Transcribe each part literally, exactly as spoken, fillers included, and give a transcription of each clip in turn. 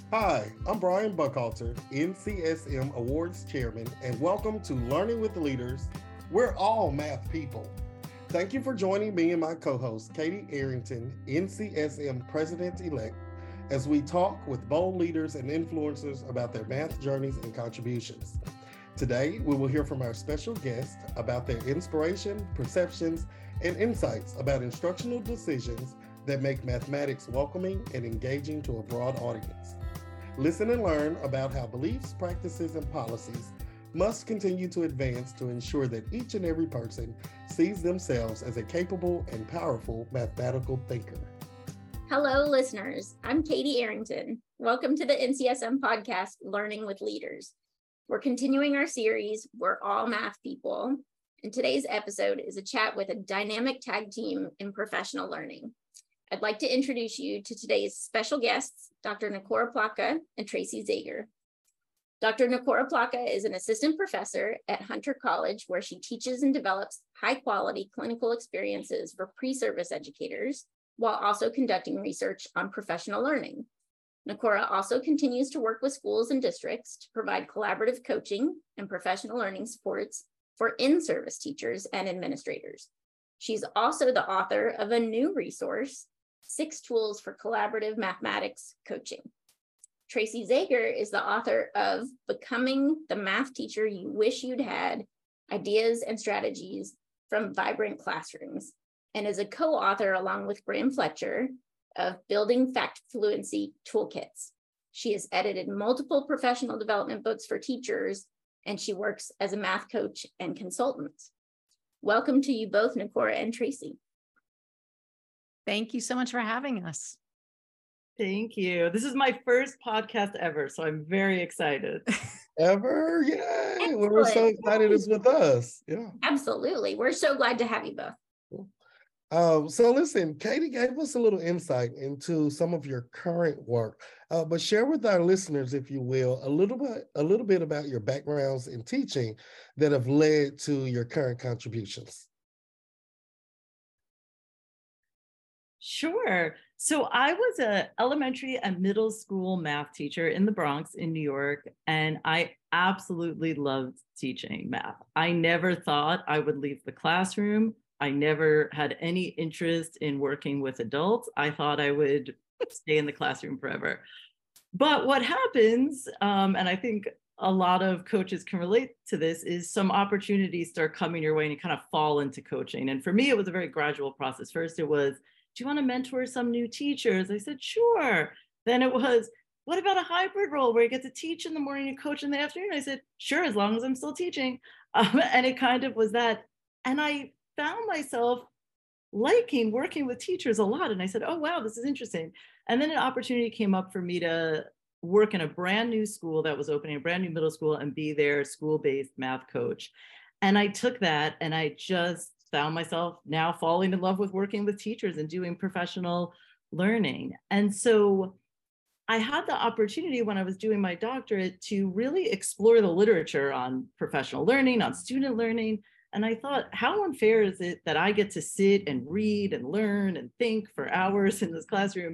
Hi, I'm Brian Buckhalter, N C S M Awards Chairman, and welcome to Learning with Leaders. We're all math people. Thank you for joining me and my co-host, Katie Arrington, N C S M President-elect, as we talk with bold leaders and influencers about their math journeys and contributions. Today, we will hear from our special guest about their inspiration, perceptions, and insights about instructional decisions that make mathematics welcoming and engaging to a broad audience. Listen and learn about how beliefs, practices, and policies must continue to advance to ensure that each and every person sees themselves as a capable and powerful mathematical thinker. Hello, listeners. I'm Katie Arrington. Welcome to the N C S M podcast, Learning with Leaders. We're continuing our series, We're All Math People, and today's episode is a chat with a dynamic tag team in professional learning. I'd like to introduce you to today's special guests, Doctor Nakora Plaka and Tracy Zager. Doctor Nakora Plaka is an assistant professor at Hunter College, where she teaches and develops high-quality clinical experiences for pre-service educators, while also conducting research on professional learning. Nakora also continues to work with schools and districts to provide collaborative coaching and professional learning supports for in-service teachers and administrators. She's also the author of a new resource, Six Tools for Collaborative Mathematics Coaching. Tracy Zager is the author of Becoming the Math Teacher You Wish You'd Had, Ideas and Strategies from Vibrant Classrooms, and is a co-author along with Graham Fletcher of Building Fact Fluency Toolkits. She has edited multiple professional development books for teachers, and she works as a math coach and consultant. Welcome to you both, Nakora and Tracy. Thank you so much for having us. Thank you. This is my first podcast ever, so I'm very excited. Ever? Yay! We're so excited it's with us. Yeah. Absolutely. We're so glad to have you both. Um, so listen, Katie gave us a little insight into some of your current work, uh, but share with our listeners, if you will, a little bit, a little bit about your backgrounds in teaching that have led to your current contributions. Sure. So I was an elementary and middle school math teacher in the Bronx in New York, and I absolutely loved teaching math. I never thought I would leave the classroom. I never had any interest in working with adults. I thought I would stay in the classroom forever. But what happens, um, and I think a lot of coaches can relate to this, is some opportunities start coming your way and you kind of fall into coaching. And for me, it was a very gradual process. First, it was, do you want to mentor some new teachers? I said, sure. Then it was, what about a hybrid role where you get to teach in the morning and coach in the afternoon? I said, sure, as long as I'm still teaching. Um, and it kind of was that. And I found myself liking working with teachers a lot. And I said, oh, wow, this is interesting. And then an opportunity came up for me to work in a brand new school that was opening, a brand new middle school, and be their school-based math coach. And I took that and I just found myself now falling in love with working with teachers and doing professional learning. And so I had the opportunity when I was doing my doctorate to really explore the literature on professional learning, on student learning. And I thought, how unfair is it that I get to sit and read and learn and think for hours in this classroom,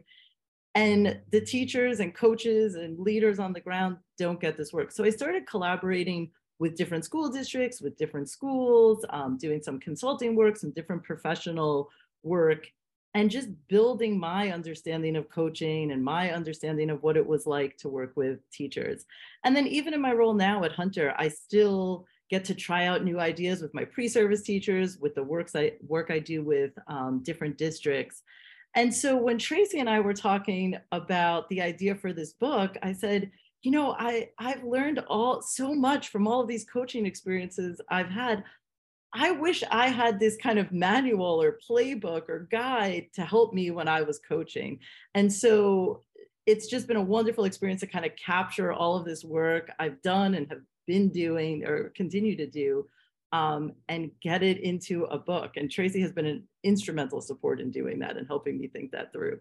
and the teachers and coaches and leaders on the ground don't get this work? So I started collaborating with different school districts, with different schools, um, doing some consulting work, some different professional work, and just building my understanding of coaching and my understanding of what it was like to work with teachers. And then even in my role now at Hunter, I still get to try out new ideas with my pre-service teachers, with the works I, work I do with um, different districts. And so when Tracy and I were talking about the idea for this book, I said, you know, I, I've learned all so much from all of these coaching experiences I've had. I wish I had this kind of manual or playbook or guide to help me when I was coaching. And so it's just been a wonderful experience to kind of capture all of this work I've done and have been doing or continue to do, um, and get it into a book. And Tracy has been an instrumental support in doing that and helping me think that through.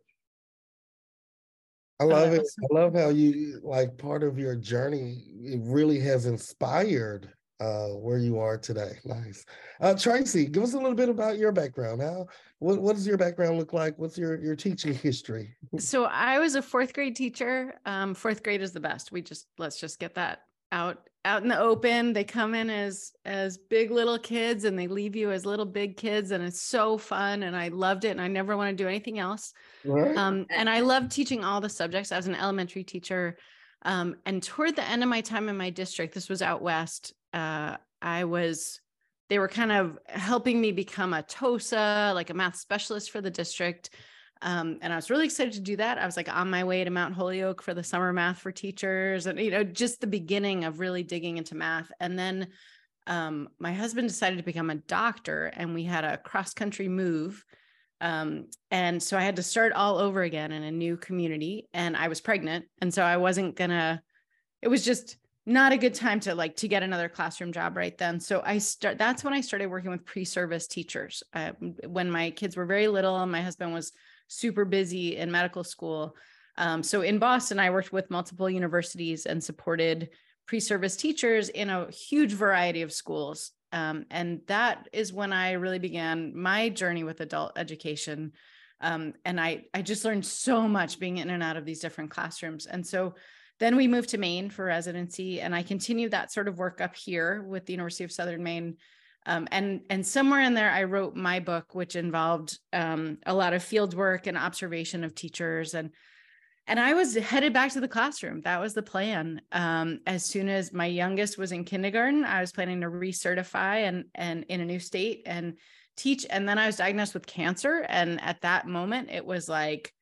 I love it. I love how you, like, part of your journey, it really has inspired uh, where you are today. Nice. Uh, Tracy, give us a little bit about your background. How, what, what does your background look like? What's your, your teaching history? So I was a fourth grade teacher. Um, fourth grade is the best. We just, let's just get that out, out in the open. They come in as, as big little kids and they leave you as little big kids. And it's so fun. And I loved it. And I never want to do anything else. Right. Um, and I loved teaching all the subjects. I was an elementary teacher. Um, and toward the end of my time in my district, this was out west, uh, I was, they were kind of helping me become a TOSA, like a math specialist for the district. Um, and I was really excited to do that. I was like on my way to Mount Holyoke for the summer math for teachers and, you know, just the beginning of really digging into math. And then um, my husband decided to become a doctor and we had a cross-country move. Um, and so I had to start all over again in a new community and I was pregnant. And so I wasn't gonna, it was just not a good time to like, to get another classroom job right then. So I start, that's when I started working with pre-service teachers. Uh, when my kids were very little and my husband was super busy in medical school. Um, so in Boston, I worked with multiple universities and supported pre-service teachers in a huge variety of schools. Um, and that is when I really began my journey with adult education. Um, and I, I just learned so much being in and out of these different classrooms. And so then we moved to Maine for residency and I continued that sort of work up here with the University of Southern Maine. Um, and, and somewhere in there, I wrote my book, which involved um, a lot of field work and observation of teachers. And And I was headed back to the classroom. That was the plan. Um, as soon as my youngest was in kindergarten, I was planning to recertify and, and in a new state and teach. And then I was diagnosed with cancer. And at that moment, it was like,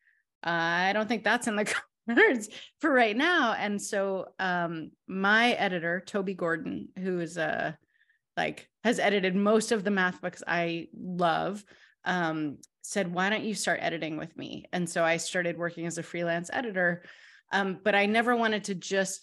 I don't think that's in the cards for right now. And so um, my editor, Toby Gordon, who is a, like, has edited most of the math books I love, um, said, why don't you start editing with me? And so I started working as a freelance editor, um, but I never wanted to just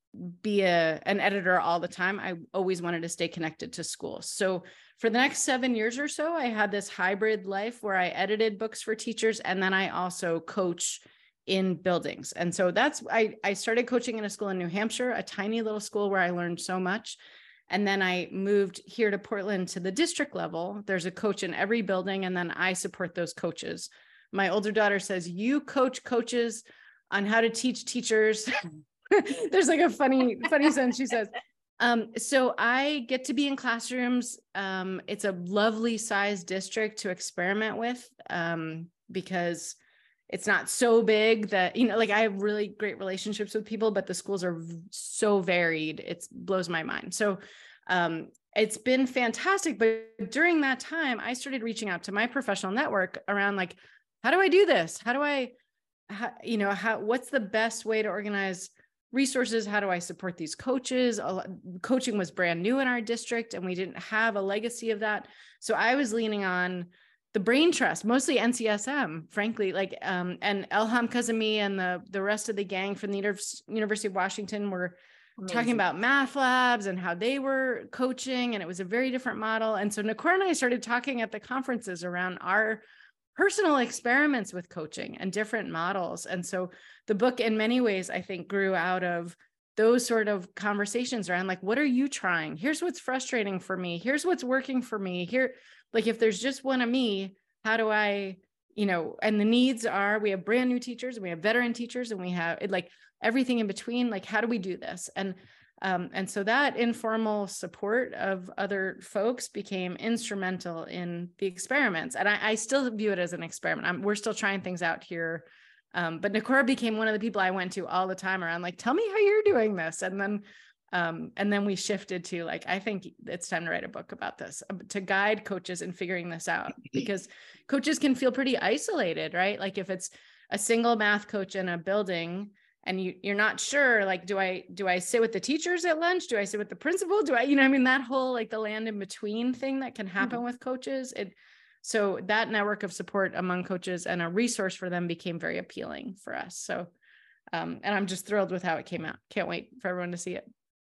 be a, an editor all the time. I always wanted to stay connected to schools. So for the next seven years or so, I had this hybrid life where I edited books for teachers, and then I also coach in buildings. And so that's, I, I started coaching in a school in New Hampshire, a tiny little school where I learned so much. And then I moved here to Portland to the district level. There's a coach in every building, and then I support those coaches. My older daughter says, you coach coaches on how to teach teachers. There's like a funny, funny sentence she says. Um, so I get to be in classrooms. Um, it's a lovely sized district to experiment with um, because it's not so big that, you know, like I have really great relationships with people, but the schools are so varied. It blows my mind. So um, it's been fantastic. But during that time, I started reaching out to my professional network around like, how do I do this? How do I, how, you know, how, what's the best way to organize resources? How do I support these coaches? Coaching was brand new in our district and we didn't have a legacy of that. So I was leaning on the Brain Trust, mostly N C S M, frankly, like, um, and Elham Kazemi and the, the rest of the gang from the University of Washington were Amazing. Talking about math labs and how they were coaching. And it was a very different model. And so Nicole and I started talking at the conferences around our personal experiments with coaching and different models. And so the book in many ways, I think, grew out of those sort of conversations around like, what are you trying? Here's what's frustrating for me. Here's what's working for me here. Like, if there's just one of me, how do I, you know, and the needs are, we have brand new teachers and we have veteran teachers and we have it, like everything in between, like, how do we do this? And, um, and so that informal support of other folks became instrumental in the experiments. And I, I still view it as an experiment. I'm, we're still trying things out here. Um, but Nikora became one of the people I went to all the time around, like, tell me how you're doing this. And then, um, and then we shifted to like, I think it's time to write a book about this, to guide coaches in figuring this out, because coaches can feel pretty isolated, right? Like if it's a single math coach in a building and you, you're not sure, like, do I, do I sit with the teachers at lunch? Do I sit with the principal? Do I, you know, I mean, that whole, like the land in between thing that can happen mm-hmm. with coaches, it, so that network of support among coaches and a resource for them became very appealing for us. So, um, and I'm just thrilled with how it came out. Can't wait for everyone to see it.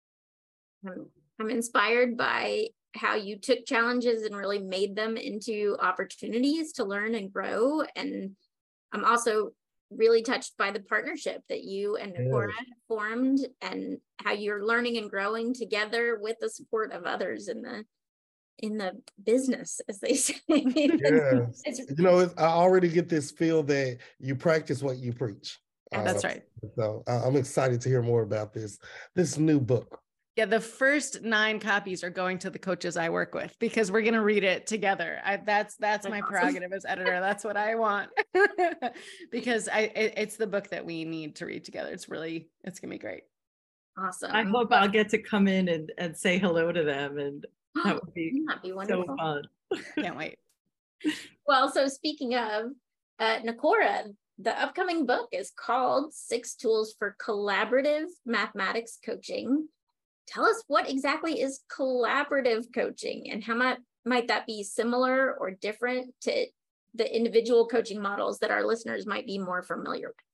I'm inspired by how you took challenges and really made them into opportunities to learn and grow. And I'm also really touched by the partnership that you and Nakora Yes. have formed, and how you're learning and growing together with the support of others in the in the business, as they say. Yes. It's- You know, it's, I already get this feel that you practice what you preach. That's Uh, right. So I- I'm excited to hear more about this, this new book. Yeah, the first nine copies are going to the coaches I work with because we're going to read it together. I, that's that's That's my awesome. prerogative as editor. That's what I want because I it, it's the book that we need to read together. It's really it's gonna be great. Awesome. I hope I'll get to come in and, and say hello to them, and that would be Wouldn't that be wonderful? so fun. Can't wait. Well, so speaking of, uh, Nakora, the upcoming book is called Six Tools for Collaborative Mathematics Coaching. Tell us, what exactly is collaborative coaching, and how might, might that be similar or different to the individual coaching models that our listeners might be more familiar with?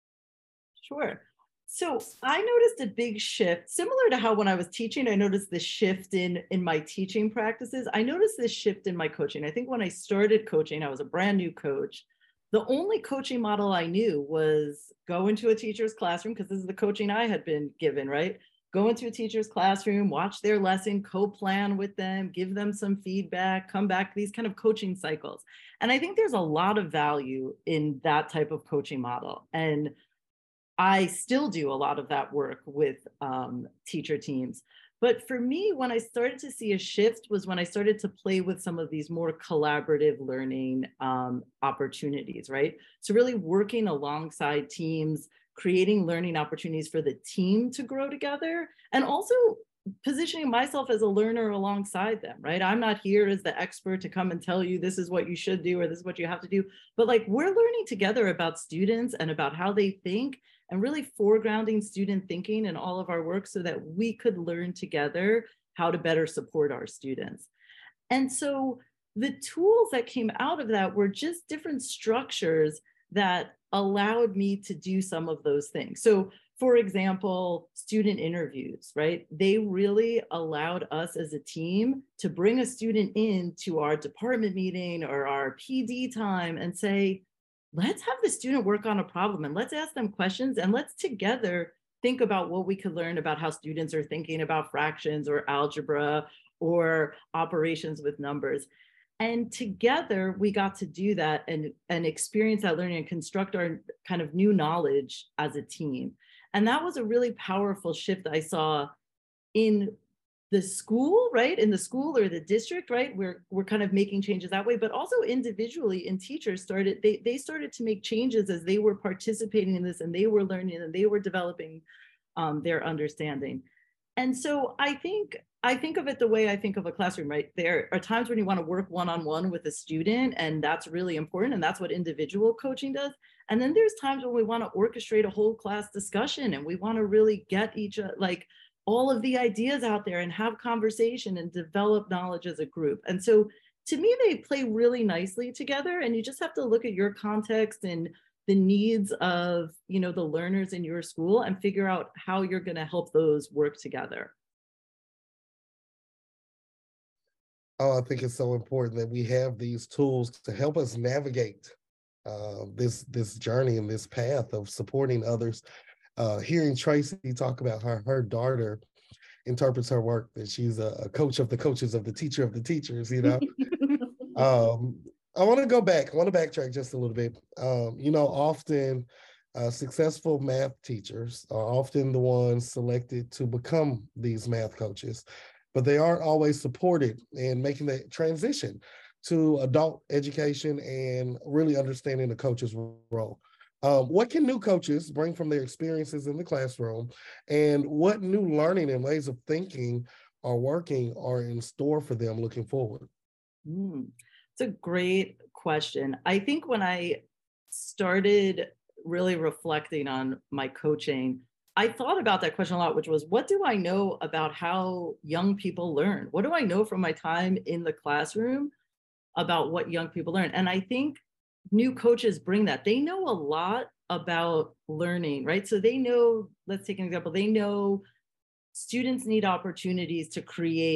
Sure. So I noticed a big shift, similar to how when I was teaching, I noticed this shift in, in my teaching practices. I noticed this shift in my coaching. I think when I started coaching, I was a brand new coach. The only coaching model I knew was go into a teacher's classroom, because this is the coaching I had been given, right? Go into a teacher's classroom, watch their lesson, co-plan with them, give them some feedback, come back, these kind of coaching cycles. And I think there's a lot of value in that type of coaching model. And I still do a lot of that work with um, teacher teams. But for me, when I started to see a shift was when I started to play with some of these more collaborative learning um, opportunities, right? So really working alongside teams, creating learning opportunities for the team to grow together, and also positioning myself as a learner alongside them, right? I'm not here as the expert to come and tell you this is what you should do or this is what you have to do, but like we're learning together about students and about how they think, and really foregrounding student thinking in all of our work so that we could learn together how to better support our students. And so the tools that came out of that were just different structures that allowed me to do some of those things. So for example, student interviews, right? They really allowed us as a team to bring a student in to our department meeting or our P D time and say, let's have the student work on a problem and let's ask them questions and let's together think about what we could learn about how students are thinking about fractions or algebra or operations with numbers. And together we got to do that and, and experience that learning and construct our kind of new knowledge as a team. And that was a really powerful shift I saw in the school, right? In the school or the district, right? We're, we're kind of making changes that way, but also individually in teachers started, they, they started to make changes as they were participating in this and they were learning and they were developing um, their understanding. And so I think, I think of it the way I think of a classroom, right? There are times when you want to work one-on-one with a student, and that's really important. And that's what individual coaching does. And then there's times when we want to orchestrate a whole class discussion and we want to really get each, like all of the ideas out there and have conversation and develop knowledge as a group. And so to me, they play really nicely together, and you just have to look at your context and the needs of, you know, the learners in your school and figure out how you're going to help those work together. Oh, I think it's so important that we have these tools to help us navigate uh, this this journey and this path of supporting others. Uh, hearing Tracy talk about how her daughter interprets her work, that she's a, a coach of the coaches of the teacher of the teachers, you know. um, I want to go back. I want to backtrack just a little bit. Um, you know, often uh, successful math teachers are often the ones selected to become these math coaches, but they aren't always supported in making the transition to adult education and really understanding the coach's role. Um, what can new coaches bring from their experiences in the classroom, and what new learning and ways of thinking are working or in store for them looking forward? Mm, it's a great question. I think when I started really reflecting on my coaching, I thought about that question a lot, which was, what do I know about how young people learn? What do I know from my time in the classroom about what young people learn? And I think new coaches bring that. They know a lot about learning, right? So they know, let's take an example, they know students need opportunities to create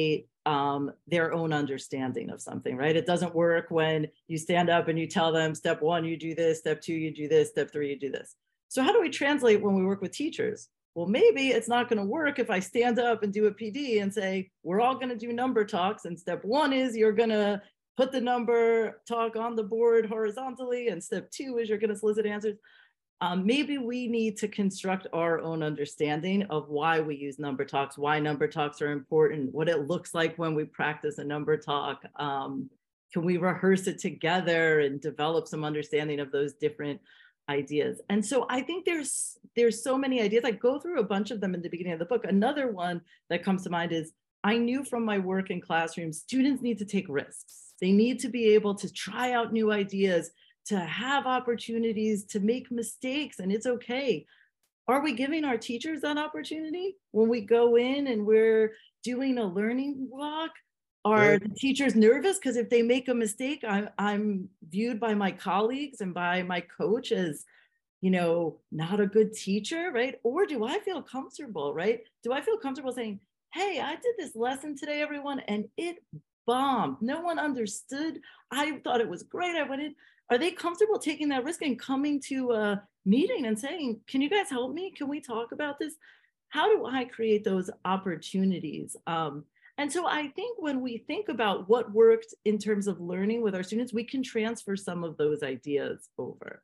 um, their own understanding of something, right? It doesn't work when you stand up and you tell them, step one, you do this, step two, you do this, step three, you do this. So how do we translate when we work with teachers? Well, maybe it's not going to work if I stand up and do a P D and say, we're all going to do number talks. And step one is you're going to put the number talk on the board horizontally. And step two is you're going to solicit answers. Um, maybe we need to construct our own understanding of why we use number talks, why number talks are important, what it looks like when we practice a number talk. Um, can we rehearse it together and develop some understanding of those different ideas? And so I think there's there's so many ideas. I go through a bunch of them in the beginning of the book. Another one that comes to mind is I knew from my work in classrooms, students need to take risks. They need to be able to try out new ideas, to have opportunities to make mistakes, and it's okay. Are we giving our teachers that opportunity when we go in and we're doing a learning block? Are yeah. the teachers nervous because if they make a mistake, I'm, I'm viewed by my colleagues and by my coach as, you know, not a good teacher, right? Or do I feel comfortable, right? Do I feel comfortable saying, hey, I did this lesson today, everyone, and it bombed. No one understood. I thought it was great. I went in. Are they comfortable taking that risk and coming to a meeting and saying, can you guys help me? Can we talk about this? How do I create those opportunities? Um, and so I think when we think about what worked in terms of learning with our students, we can transfer some of those ideas over.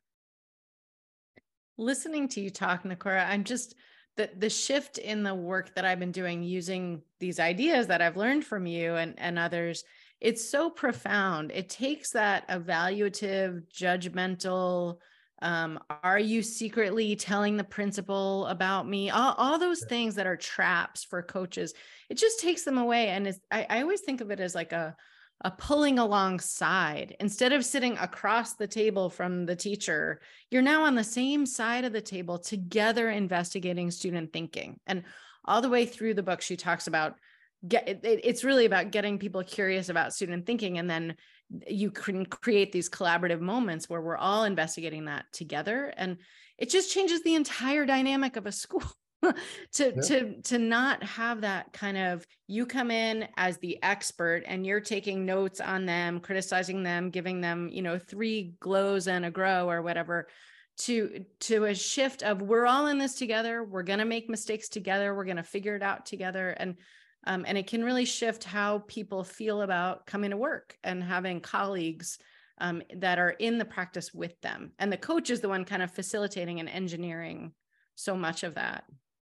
Listening to you talk, Nikora, I'm just, the, the shift in the work that I've been doing using these ideas that I've learned from you and, and others, it's so profound. It takes that evaluative, judgmental, um, are you secretly telling the principal about me? All, all those things that are traps for coaches. It just takes them away. And it's, I, I always think of it as like a, a pulling alongside. Instead of sitting across the table from the teacher, you're now on the same side of the table together investigating student thinking. And all the way through the book, she talks about Get, it, it's really about getting people curious about student thinking. And then you can create these collaborative moments where we're all investigating that together. And it just changes the entire dynamic of a school to, yeah. to, to not have that kind of, you come in as the expert and you're taking notes on them, criticizing them, giving them, you know, three glows and a grow or whatever, to, to a shift of we're all in this together. We're going to make mistakes together. We're going to figure it out together. And Um, and it can really shift how people feel about coming to work and having colleagues um, that are in the practice with them. And the coach is the one kind of facilitating and engineering so much of that.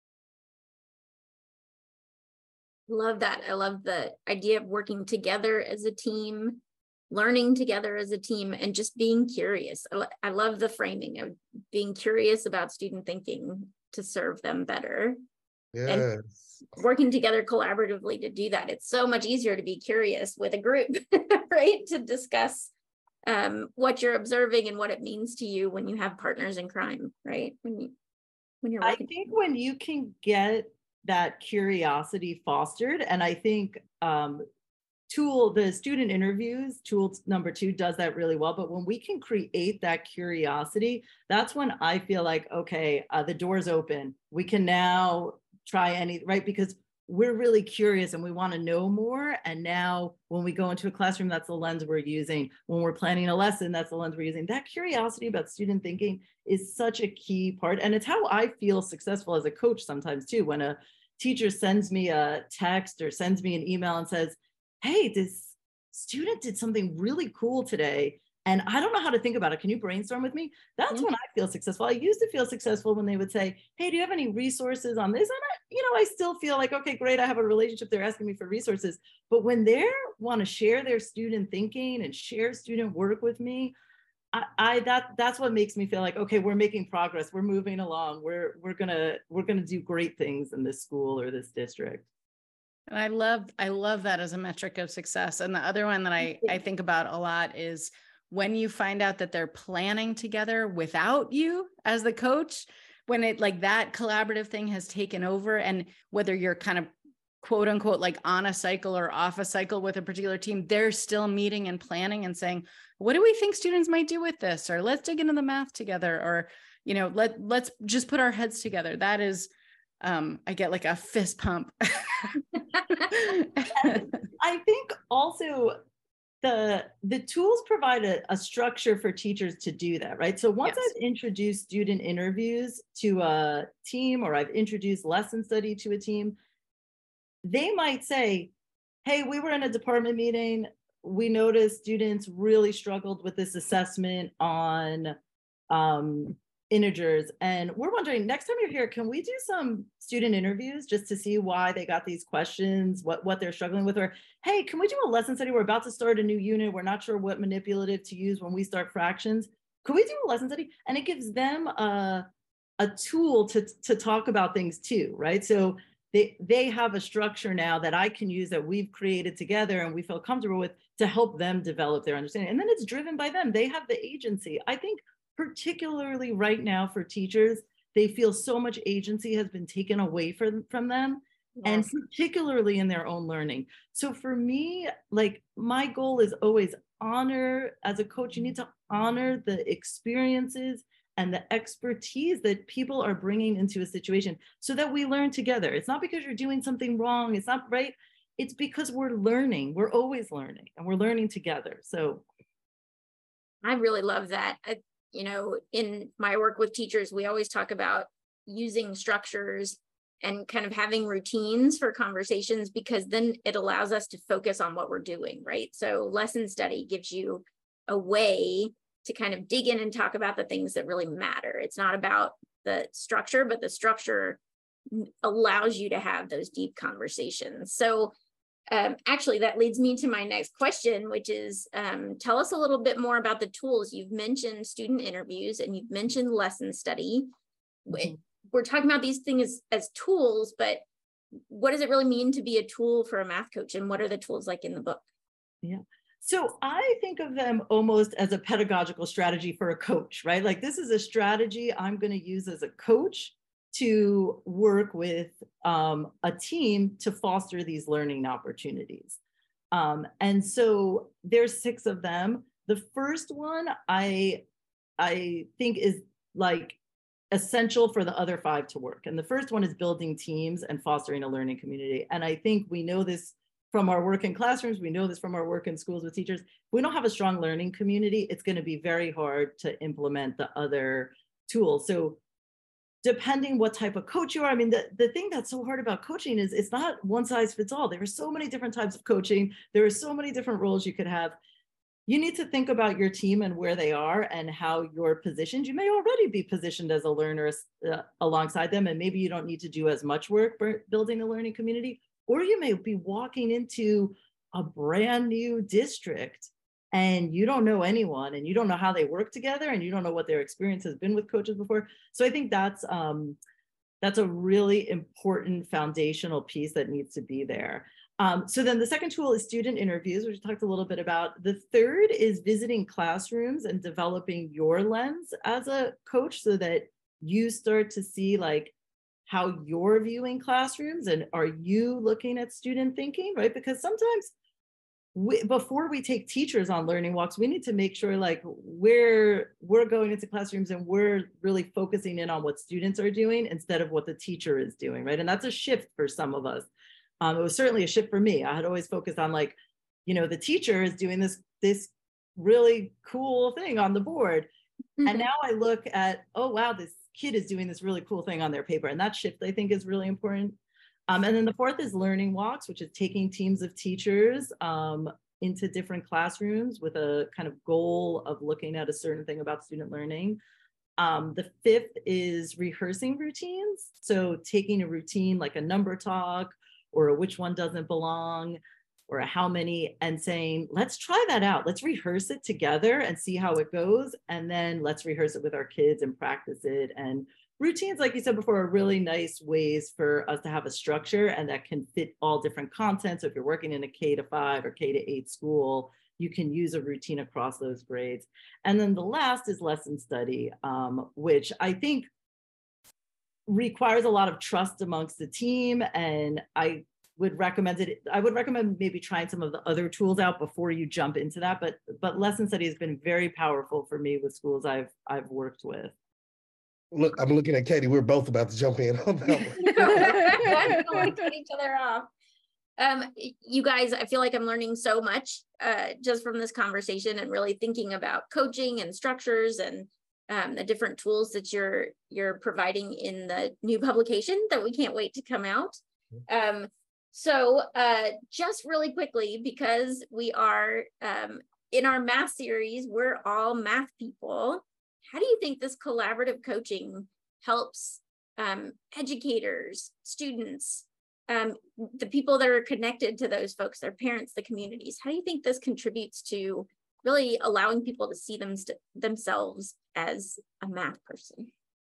Love that. I love the idea of working together as a team, learning together as a team, and just being curious. I, I love the framing of being curious about student thinking to serve them better. Yes. And working together collaboratively to do that. It's so much easier to be curious with a group, right? To discuss um, what you're observing and what it means to you when you have partners in crime, right? When you, when you're working. I think when you can get that curiosity fostered, and I think um, tool, the student interviews, tool number two does that really well. But when we can create that curiosity, that's when I feel like, okay, uh, the door's open. We can now try any, right? Because we're really curious and we want to know more. And now when we go into a classroom, that's the lens we're using. When we're planning a lesson, that's the lens we're using. That curiosity about student thinking is such a key part. And it's how I feel successful as a coach sometimes too. When a teacher sends me a text or sends me an email and says, hey, this student did something really cool today, and I don't know how to think about it. Can you brainstorm with me? That's yeah. when I feel successful. I used to feel successful when they would say, hey, do you have any resources on this? And I, you know, I still feel like, okay, great. I have a relationship. They're asking me for resources. But when they want to share their student thinking and share student work with me, I, I that that's what makes me feel like, okay, we're making progress. We're moving along. We're we're gonna we're gonna do great things in this school or this district. And I love I love that as a metric of success. And the other one that I I think about a lot is when you find out that they're planning together without you as the coach, when it like that collaborative thing has taken over, and whether you're kind of quote unquote, like on a cycle or off a cycle with a particular team, they're still meeting and planning and saying, what do we think students might do with this? Or let's dig into the math together, or, you know, let, let's just put our heads together. That is um, I get like a fist pump. I think also the the tools provide a, a structure for teachers to do that, right? So once yes. I've introduced student interviews to a team, or I've introduced lesson study to a team, they might say, hey, we were in a department meeting. We noticed students really struggled with this assessment on um, integers. And we're wondering, next time you're here, can we do some student interviews just to see why they got these questions, what, what they're struggling with? Or, hey, can we do a lesson study? We're about to start a new unit. We're not sure what manipulative to use when we start fractions. Could we do a lesson study? And it gives them a, a tool to, to talk about things too, right? So they, they have a structure now that I can use that we've created together and we feel comfortable with to help them develop their understanding. And then it's driven by them. They have the agency. I think particularly right now for teachers, they feel so much agency has been taken away from, from them, yes. and particularly in their own learning. So for me, like my goal is always honor, as a coach, you need to honor the experiences and the expertise that people are bringing into a situation so that we learn together. It's not because you're doing something wrong. It's not right. It's because we're learning. We're always learning and we're learning together. So I really love that. I, you know, in my work with teachers, we always talk about using structures and kind of having routines for conversations, because then it allows us to focus on what we're doing, right? So lesson study gives you a way to kind of dig in and talk about the things that really matter. It's not about the structure, but the structure allows you to have those deep conversations. So um, actually, that leads me to my next question, which is, um, tell us a little bit more about the tools. You've mentioned student interviews and you've mentioned lesson study. Mm-hmm. We're talking about these things as tools, but what does it really mean to be a tool for a math coach? And what are the tools like in the book? Yeah. So I think of them almost as a pedagogical strategy for a coach, right? Like this is a strategy I'm going to use as a coach to work with um, a team to foster these learning opportunities. Um, and so there's six of them. The first one I, I think is like essential for the other five to work. And the first one is building teams and fostering a learning community. And I think we know this from our work in classrooms, we know this from our work in schools with teachers. If we don't have a strong learning community, it's going to be very hard to implement the other tools. So depending what type of coach you are, I mean, the, the thing that's so hard about coaching is it's not one size fits all. There are so many different types of coaching. There are so many different roles you could have. You need to think about your team and where they are and how you're positioned. You may already be positioned as a learner uh, alongside them, and maybe you don't need to do as much work for building a learning community. Or you may be walking into a brand new district and you don't know anyone and you don't know how they work together and you don't know what their experience has been with coaches before. So I think that's um, that's a really important foundational piece that needs to be there. Um, so then the second tool is student interviews, which we talked a little bit about. The third is visiting classrooms and developing your lens as a coach so that you start to see like how you're viewing classrooms and are you looking at student thinking, right? Because sometimes we, before we take teachers on learning walks, we need to make sure like we're, we're going into classrooms and we're really focusing in on what students are doing instead of what the teacher is doing, right? And that's a shift for some of us. Um, it was certainly a shift for me. I had always focused on like, you know, the teacher is doing this, this really cool thing on the board. Mm-hmm. And now I look at, oh, wow, this kid is doing this really cool thing on their paper. And that shift, I think, is really important. Um, and then the fourth is learning walks, which is taking teams of teachers um, into different classrooms with a kind of goal of looking at a certain thing about student learning. Um, the fifth is rehearsing routines. So taking a routine like a number talk or a which one doesn't belong or a how many and saying, let's try that out. Let's rehearse it together and see how it goes. And then let's rehearse it with our kids and practice it. And routines, like you said before, are really nice ways for us to have a structure and that can fit all different content. So if you're working in a K to five or K to eight school, you can use a routine across those grades. And then the last is lesson study, um, which I think requires a lot of trust amongst the team. And I would recommend it. I would recommend maybe trying some of the other tools out before you jump into that. But but lesson study has been very powerful for me with schools I've I've worked with. Look, I'm looking at Katie. We're both about to jump in on that one. We cut each other off. Um, you guys, I feel like I'm learning so much uh, just from this conversation and really thinking about coaching and structures and um, the different tools that you're you're providing in the new publication that we can't wait to come out. Um, so uh, just really quickly, because we are um, in our math series, we're all math people. How do you think this collaborative coaching helps um, educators, students, um, the people that are connected to those folks, their parents, the communities? How do you think this contributes to really allowing people to see them themselves as a math person?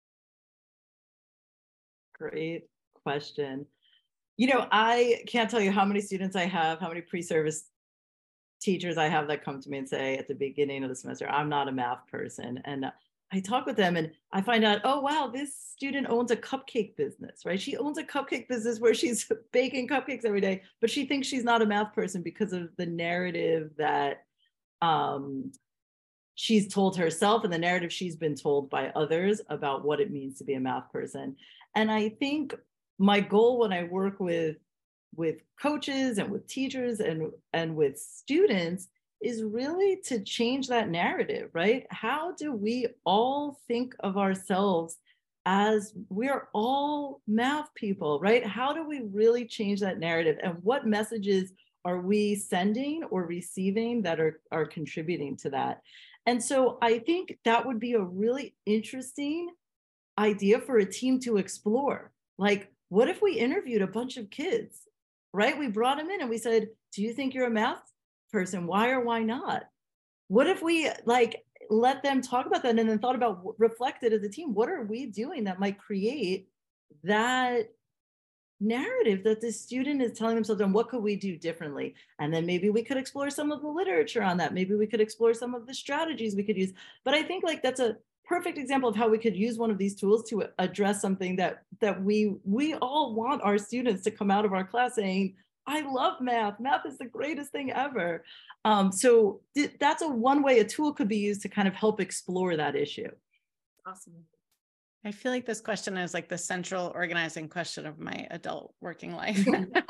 Great question. You know, I can't tell you how many students I have, how many pre-service teachers I have that come to me and say at the beginning of the semester, I'm not a math person. And I talk with them and I find out, oh, wow, this student owns a cupcake business, right? She owns a cupcake business where she's baking cupcakes every day, but she thinks she's not a math person because of the narrative that um, she's told herself and the narrative she's been told by others about what it means to be a math person. And I think my goal when I work with, with coaches and with teachers and, and with students is really to change that narrative, right? How do we all think of ourselves as we're all math people, right? How do we really change that narrative? And what messages are we sending or receiving that are, are contributing to that? And so I think that would be a really interesting idea for a team to explore. Like, what if we interviewed a bunch of kids, right? We brought them in and we said, do you think you're a math person? Why or why not? What if we like let them talk about that and then thought about, reflected as a team, what are we doing that might create that narrative that the student is telling themselves, and what could we do differently? And then maybe we could explore some of the literature on that. Maybe we could explore some of the strategies we could use. But I think like that's a perfect example of how we could use one of these tools to address something that that we we all want our students to come out of our class saying, I love math. Math is the greatest thing ever. Um, so th- that's a one way a tool could be used to kind of help explore that issue. Awesome. I feel like this question is like the central organizing question of my adult working life.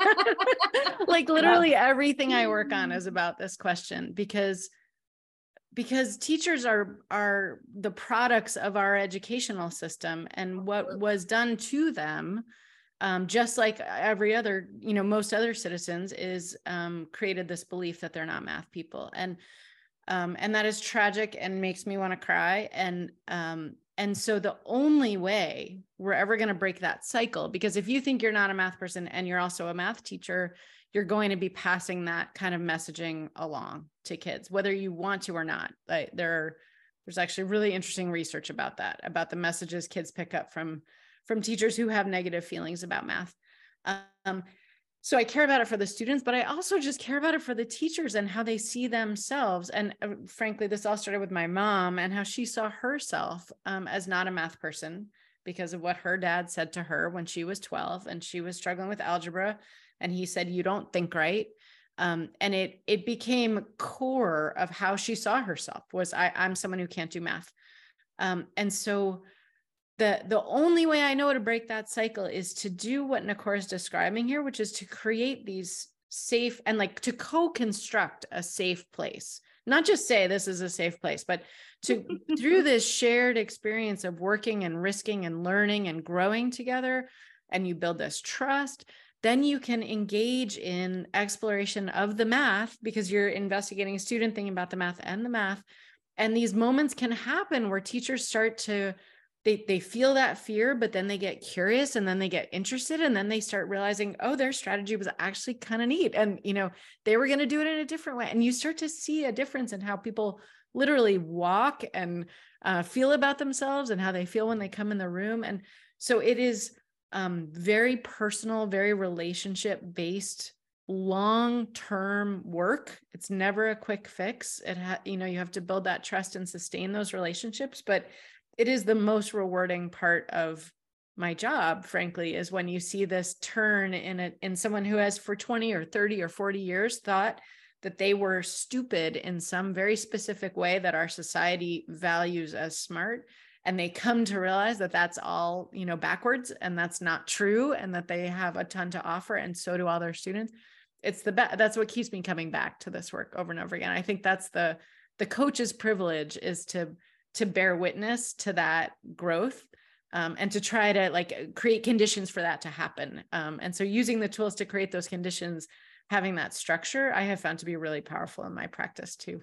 Like literally everything I work on is about this question, because because teachers are are the products of our educational system, and what was done to them, um, just like every other, you know, most other citizens, is um, created this belief that they're not math people, and um, and that is tragic and makes me want to cry. And um, and so the only way we're ever going to break that cycle, because if you think you're not a math person and you're also a math teacher, you're going to be passing that kind of messaging along to kids, whether you want to or not. Like there, there's actually really interesting research about that, about the messages kids pick up from, from teachers who have negative feelings about math. Um, so I care about it for the students, but I also just care about it for the teachers and how they see themselves. And uh, frankly, this all started with my mom and how she saw herself um, as not a math person because of what her dad said to her when she was twelve and she was struggling with algebra. And he said, you don't think right. Um, and it it became core of how she saw herself was I, I'm someone who can't do math. Um, and so the, the only way I know to break that cycle is to do what Nakor is describing here, which is to create these safe and like to co-construct a safe place, not just say this is a safe place, but to through this shared experience of working and risking and learning and growing together, and you build this trust. Then you can engage in exploration of the math because you're investigating a student thinking about the math and the math. And these moments can happen where teachers start to, they, they feel that fear, but then they get curious and then they get interested and then they start realizing, oh, their strategy was actually kind of neat. And, you know, they were going to do it in a different way. And you start to see a difference in how people literally walk and uh, feel about themselves and how they feel when they come in the room. And so it is Um, very personal, very relationship-based, long-term work. It's never a quick fix. It ha- you know, you have to build that trust and sustain those relationships, but it is the most rewarding part of my job, frankly, is when you see this turn in a, in someone who has for twenty or thirty or forty years thought that they were stupid in some very specific way that our society values as smart. and they come to realize that that's all, you know, backwards, and that's not true, and that they have a ton to offer, and so do all their students. It's the best. That's what keeps me coming back to this work over and over again. I think that's the the coach's privilege, is to to bear witness to that growth, um, and to try to like create conditions for that to happen. Um, and so using the tools to create those conditions, having that structure, I have found to be really powerful in my practice too.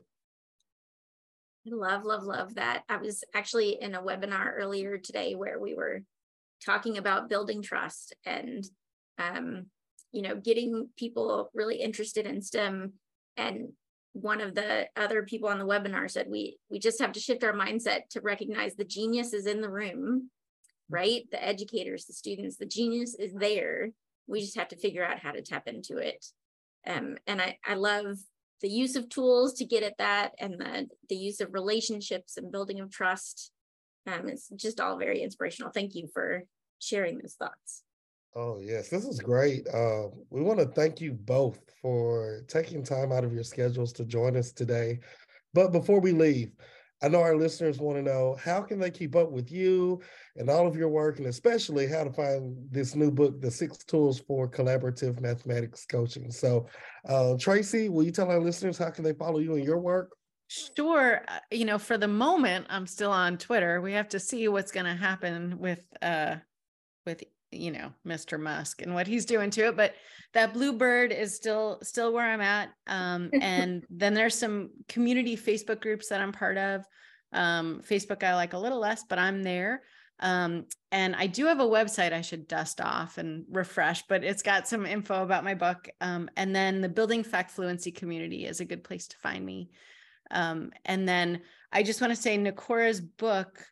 I love, love, love that. I was actually in a webinar earlier today where we were talking about building trust and, um, you know, getting people really interested in STEM. And one of the other people on the webinar said, we, we just have to shift our mindset to recognize the genius is in the room, right? The educators, the students, the genius is there. We just have to figure out how to tap into it. Um, and I, I love the use of tools to get at that, and the, the use of relationships and building of trust. Um, it's just all very inspirational. Thank you for sharing those thoughts. Oh, yes, this is great. Uh, we want to thank you both for taking time out of your schedules to join us today. But before we leave, I know our listeners want to know, how can they keep up with you and all of your work, and especially how to find this new book, The Six Tools for Collaborative Mathematics Coaching. So, uh, Tracy, will you tell our listeners how can they follow you and your work? Sure. Uh, you know, for the moment, I'm still on Twitter. We have to see what's going to happen with, uh, with, you know, Mister Musk and what he's doing to it. But that Bluebird is still, still where I'm at. Um, and then there's some community Facebook groups that I'm part of. Um, Facebook, I like a little less, but I'm there. Um, and I do have a website I should dust off and refresh, but it's got some info about my book. Um, and then the Building Fact Fluency community is a good place to find me. Um, and then I just want to say Nikora's book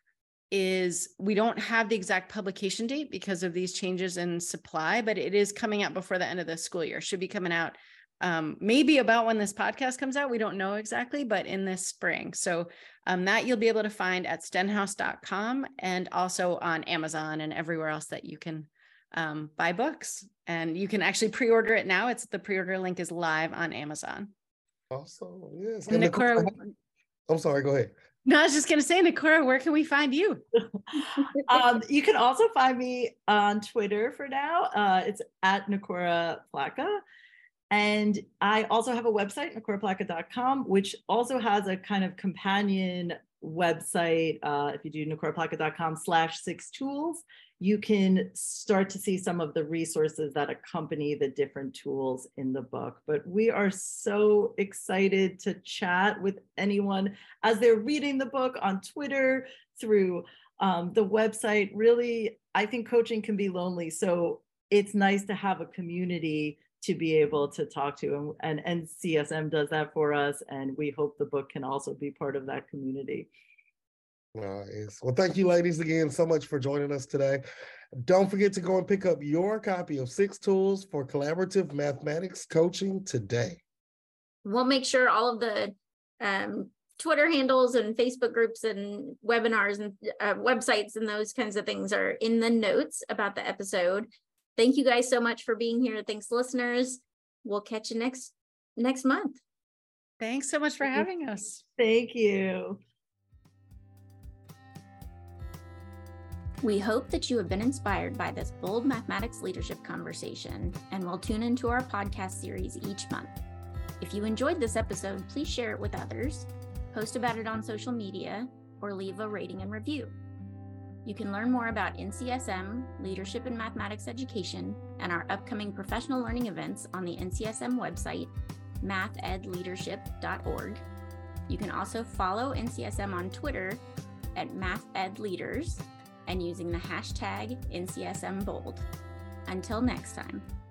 is, we don't have the exact publication date because of these changes in supply, but it is coming out before the end of the school year. Should be coming out um, maybe about when this podcast comes out. We don't know exactly, but in this spring. So um, that you'll be able to find at stenhouse dot com and also on Amazon and everywhere else that you can um, buy books. And you can actually pre-order it now. It's the pre-order link is live on Amazon. Awesome. Yes. And And Nikora, Nikora, I'm sorry, go ahead. no, I was just going to say, Nikora, where can we find you? um, you can also find me on Twitter for now. Uh, it's at Nikora Plaka. And I also have a website, nikora plaka dot com, which also has a kind of companion website. Uh, if you do nikora plaka dot com slash six tools, you can start to see some of the resources that accompany the different tools in the book. But we are so excited to chat with anyone as they're reading the book on Twitter, through um, the website. Really, I think coaching can be lonely. So it's nice to have a community to be able to talk to, and, and, and C S M does that for us. And we hope the book can also be part of that community. Nice. Well, thank you, ladies, again so much for joining us today. Don't forget to go and pick up your copy of Six Tools for Collaborative Mathematics Coaching today. We'll make sure all of the um, Twitter handles and Facebook groups and webinars and uh, websites and those kinds of things are in the notes about the episode. Thank you guys so much for being here. Thanks, listeners. We'll catch you next next month. Thanks so much for having us. Thank you. We hope that you have been inspired by this bold mathematics leadership conversation and will tune into our podcast series each month. If you enjoyed this episode, please share it with others, post about it on social media, or leave a rating and review. You can learn more about N C S M, Leadership in Mathematics Education, and our upcoming professional learning events on the N C S M website, math ed leadership dot org. You can also follow N C S M on Twitter at mathedleaders and using the hashtag N C S M Bold. Until next time.